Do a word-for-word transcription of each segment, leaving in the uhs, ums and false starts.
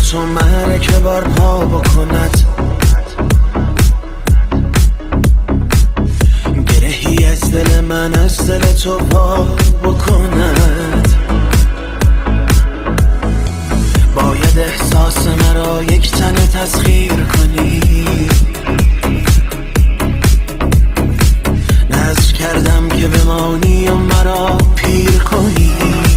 تو مرک بار پا بکند، گرهی از دل من از دل تو پا بکند. باید احساس مرا یک تن تسخیر کنی، نذر کردم که بمانی و مرا پیر کنی.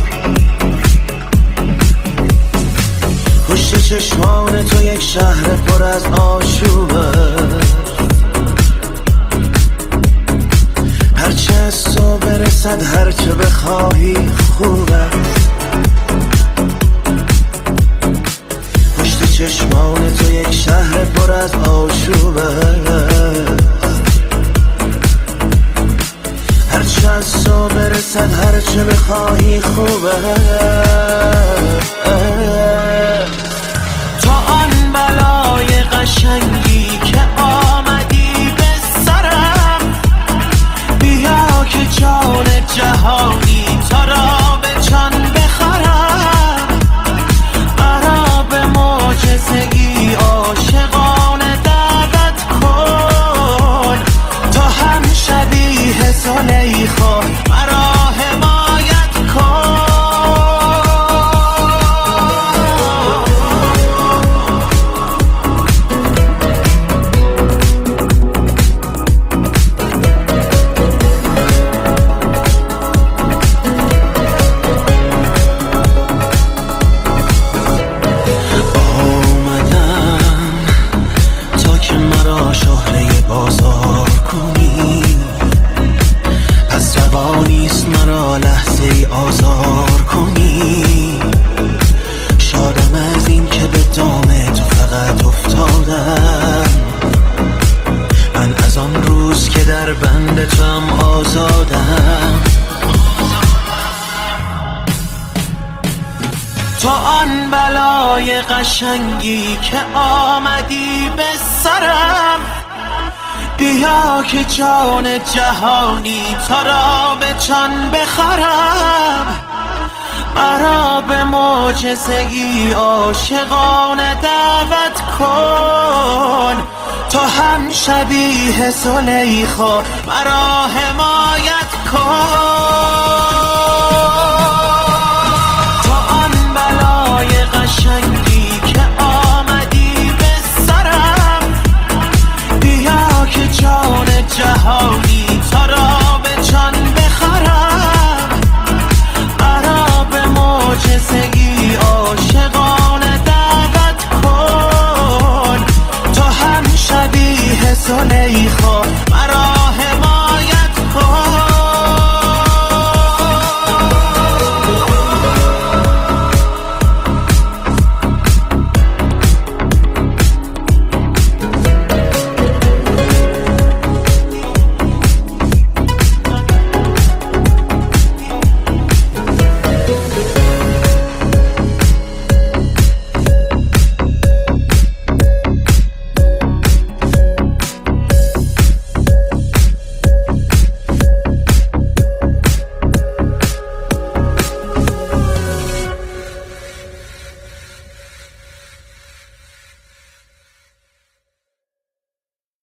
پشت چشمان تو یک شهر پر از آشوبه، هرچه از تو برسد هرچه بخواهی خوبه. پشت چشمان تو یک شهر پر از آشوبه، هرچه از تو برسد هرچه بخواهی خوبه. تو آن بلای قشنگی که آمدی به سرم، بیا که جان جهانی تا را به جان بخرم. مرا به معجزه‌ای عاشقانه دعوت کن، تو هم شبیه زلیخا مرا حمایت کن. بازار کنی، پس روانیست مرا لحظه آزار کنی. شادم از این که به دام تو فقط افتادم، من از آن روز که در بند تو هم آزادم. تو آن بلای قشنگی که آمدی به سرم، بیا که جان جهانی تا را به جان بخرم. مرا به معجزه‌ای عاشقانه دعوت کن، تو هم شبیه زلیخا مرا حمایت کن.